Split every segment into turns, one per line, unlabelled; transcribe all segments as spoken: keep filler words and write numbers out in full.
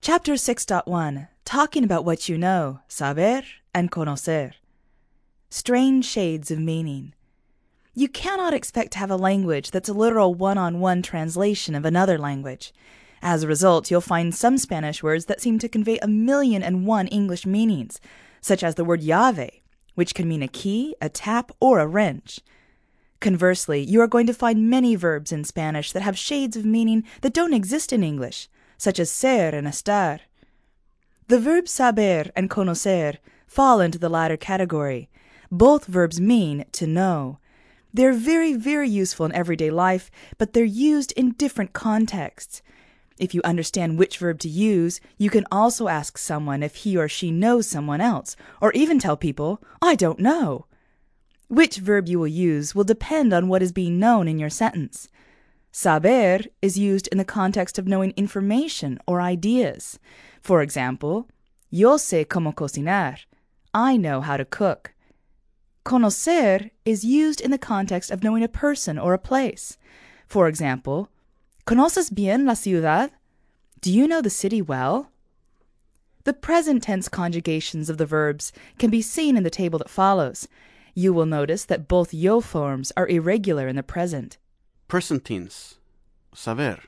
Chapter six point one, talking about what you know, saber and conocer. Strange shades of meaning. You cannot expect to have a language that's a literal one-on-one translation of another language. As a result, you'll find some Spanish words that seem to convey a million and one English meanings, such as the word llave, which can mean a key, a tap, or a wrench. Conversely, you are going to find many verbs in Spanish that have shades of meaning that don't exist in English, such as ser and estar. The verbs saber and conocer fall into the latter category. Both verbs mean to know. They're very, very useful in everyday life, but they're used in different contexts. If you understand which verb to use, you can also ask someone if he or she knows someone else, or even tell people, I don't know. Which verb you will use will depend on what is being known in your sentence. Saber is used in the context of knowing information or ideas. For example, yo sé cómo cocinar. I know how to cook. Conocer is used in the context of knowing a person or a place. For example, ¿Conoces bien la ciudad? Do you know the city well? The present tense conjugations of the verbs can be seen in the table that follows. You will notice that both yo forms are irregular in the present.
Present tense. Saber.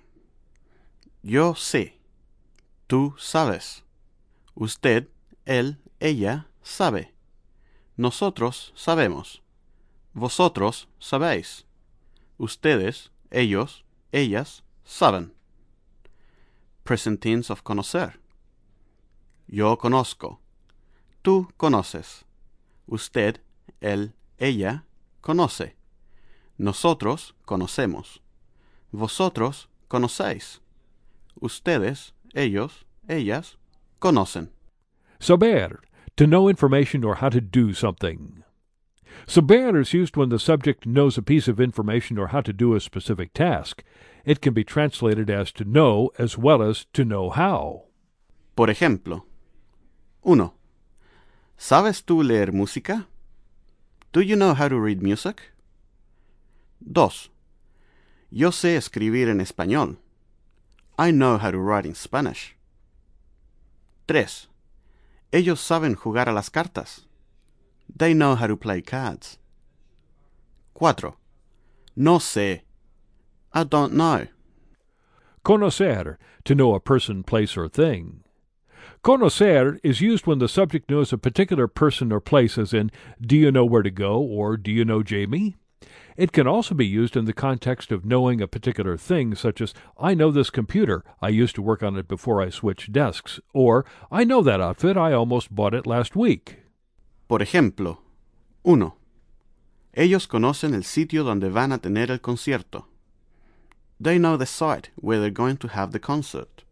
Yo sé. Tú sabes. Usted, él, ella, sabe. Nosotros sabemos. Vosotros sabéis. Ustedes, ellos, ellas, saben. Present tense of conocer. Yo conozco. Tú conoces. Usted, él, ella, conoce. Nosotros conocemos. Vosotros conocéis. Ustedes, ellos, ellas, conocen.
Saber, to know information or how to do something. Saber is used when the subject knows a piece of information or how to do a specific task. It can be translated as to know as well as to know how.
Por ejemplo, uno. ¿Sabes tú leer música? Do you know how to read music? Dos. Yo sé escribir en español. I know how to write in Spanish. Tres. Ellos saben jugar a las cartas. They know how to play cards. Cuatro. No sé. I don't know.
Conocer, to know a person, place, or thing. Conocer is used when the subject knows a particular person or place, as in, do you know where to go, or do you know Jamie? It can also be used in the context of knowing a particular thing, such as, I know this computer, I used to work on it before I switched desks, or, I know that outfit, I almost bought it last week.
Por ejemplo, uno. Ellos conocen el sitio donde van a tener el concierto. They know the site where they're going to have the concert.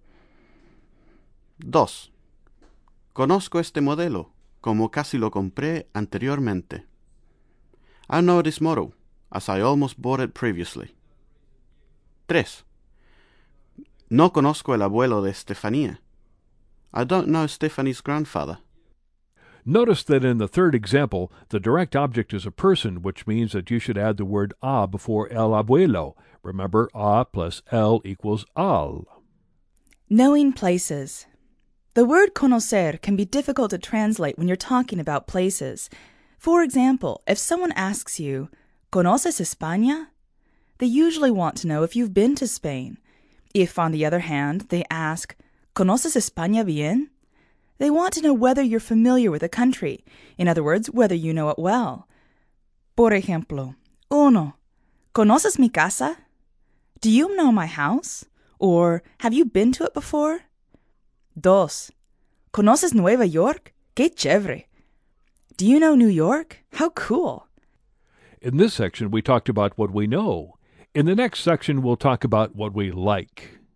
Dos. Conozco este modelo, como casi lo compré anteriormente. I know this model, as I almost bought it previously. Tres. No conozco el abuelo de Estefanía. I don't know Stephanie's grandfather.
Notice that in the third example, the direct object is a person, which means that you should add the word a before el abuelo. Remember, a plus el equals al.
Knowing places. The word conocer can be difficult to translate when you're talking about places. For example, if someone asks you, ¿Conoces España? They usually want to know if you've been to Spain. If, on the other hand, they ask, ¿Conoces España bien? They want to know whether you're familiar with a country. In other words, whether you know it well. Por ejemplo, uno. ¿Conoces mi casa? Do you know my house? Or, have you been to it before? Dos. ¿Conoces Nueva York? ¡Qué chévere! Do you know New York? How cool!
In this section, we talked about what we know. In the next section, we'll talk about what we like.